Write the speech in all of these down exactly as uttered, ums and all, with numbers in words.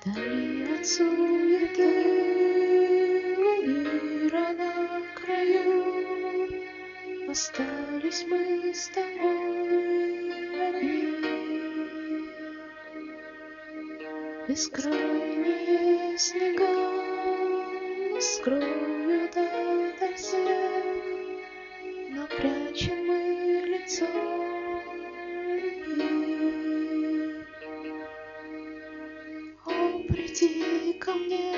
Вдали от суеты у мира на краю остались мы с тобой одни. Бескрайние снега скроют ото всех, но прячем мы лицо любви. О, приди ко мне,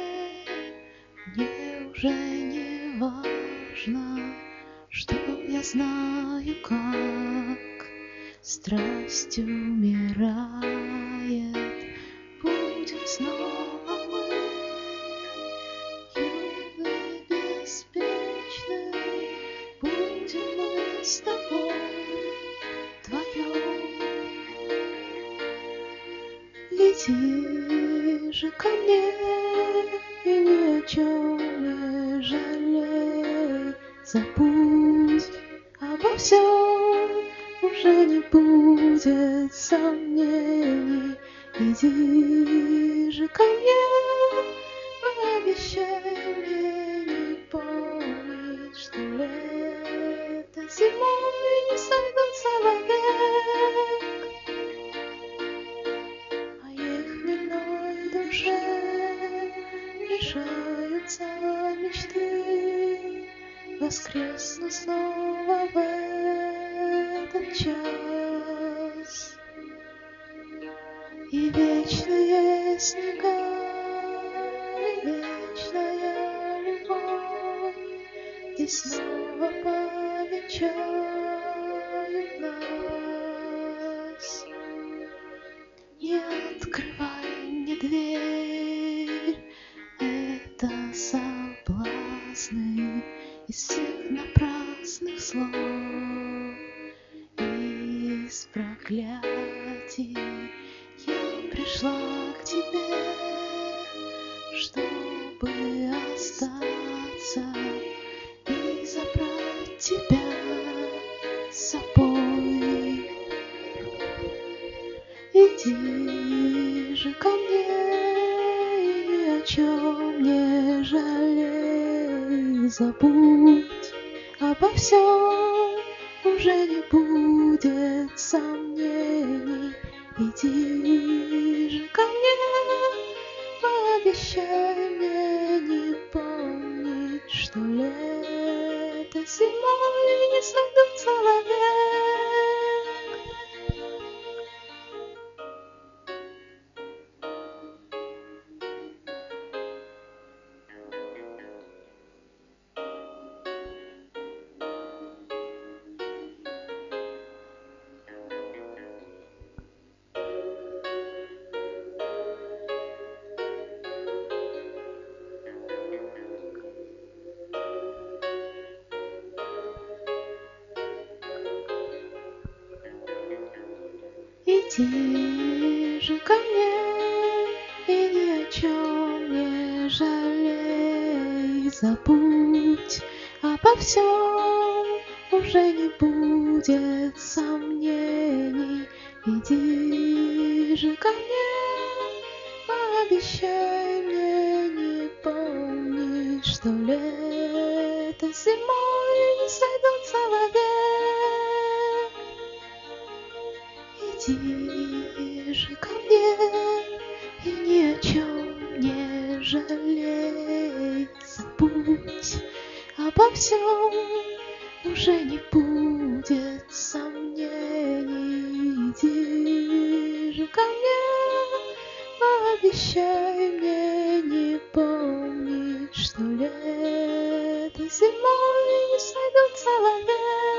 мне уже не важно, что я знаю, как страсть умирает. Будем снова мы юны, беспечны, будем мы с тобой вдвоем. Иди же ко мне и ни о чем не жалей, забудь обо всем, уже не будет сомнений. Иди же ко мне, пообещай мне не помнить, что лето зимой не сойдутся вовек, а их хмельной душе решаются мечты. Воскресну снова в этот час, и вечные снега, и вечная любовь здесь снова повенчают нас. Не открывай мне дверь, это соблазны из всех напрасных слов, из проклятий. Я пришла к тебе, чтобы остаться и забрать тебя с собой. Иди же ко мне и ни о чем не жалей, забудь обо всем, уже не будет сомнений. Иди же ко мне, пообещай мне не помнить, что лето зимой не сойдутся вовек. Иди же ко мне и ни о чем не жалей, забудь обо всем, уже не будет сомнений. Иди же ко мне, пообещай мне не помнить, что лето зимой не сойдутся вовек. Иди же ко мне и ни о чем не жалей, забудь обо всем, уже не будет сомнений. Иди же ко мне, пообещай мне не помнить, что лето зимой не сойдутся вовек.